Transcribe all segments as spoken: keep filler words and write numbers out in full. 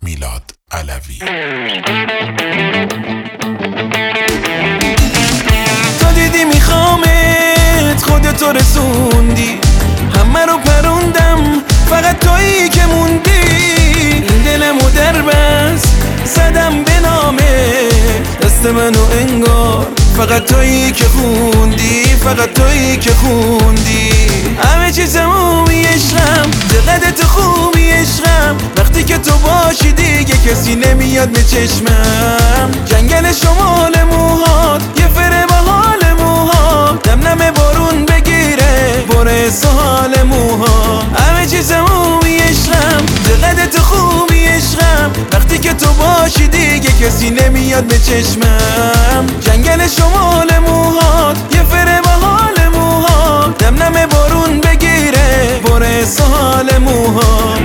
میلاد علوی. تا دیدی میخوامت خودتو رسوندی، همه رو پروندم فقط تویی که موندی. این دلمو در بس زدم به نامت، دست منو انگار فقط تویی که خوندی، فقط تویی که خوندی. همه چیزمو میشرم، چقدر تو خوبی عشقم. وقتی که تو باشی دیگه کسی نمیاد به چشمم. جنگل شمال موهات یه فره با حال موهات، دم نم بارون بگیره بره سال موها. همه چیزمو میشرم، چقدر تو خوبی عشقم. وقتی که تو باشی دیگه کسی نمیاد به چشمم. جنگل شمال موهات یه فره با حال موهات، دم نم بارون بگیره بره سال موها.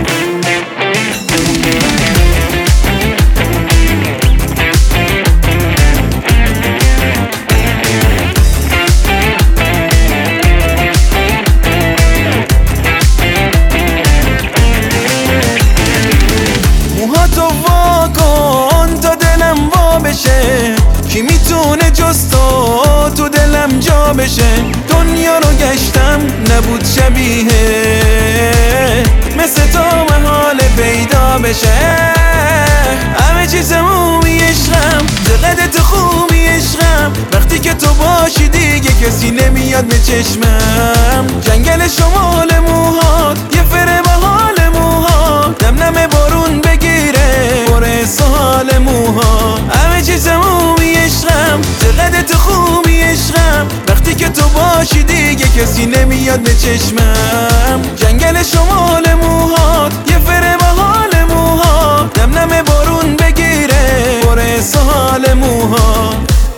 موهاتو وا کن تا دلم وا بشه، کی میتونه جز تو تو دلم جا بشه. دنیا رو گشتم نبود شبیه مثل تو محال پیدا بشه. همه چیزمو میشرم، چقدر تو خوبی عشقم. وقتی که تو باشی دیگه کسی نمیاد به چشمم. جنگل شمال موهات یه فره با حال موهات، دم نم بارون بگیره بره سال موها. همه چیزمو میشرم، چقدر تو خوبی عشقم. وقتی که تو باشی دیگه کسی نمیاد به چشمم. جنگل شمال موهات یه فره با حال موهات، دم نم بارون بگیره بره سال موها.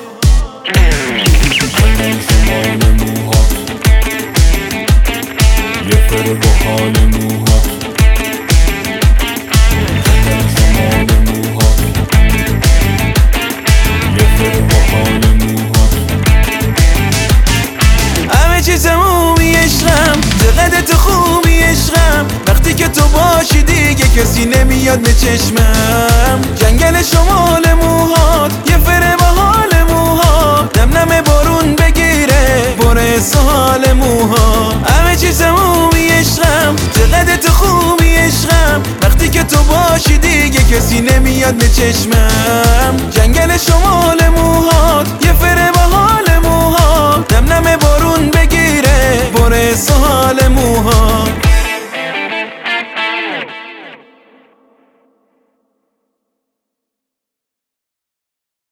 شمال موهات یه فره با حال موهات، شمال موهات یه فره با حال موهات. همه چیزمو میشرم، چقدر تو خوبی عشقم. وقتی که تو باشی دیگه کسی نمیاد به چشمم. جنگل شمال موهات یه فره با حال موهات، دم نم بارون بگیره بره سال موها. همه چیزمو میشرم، چقدر تو خوبی عشقم. وقتی که تو باشی دیگه کسی نمیاد به چشمم. جنگل شمال موهات یه فره با حال موهات، دم نم بارون بگیره بره سال موها.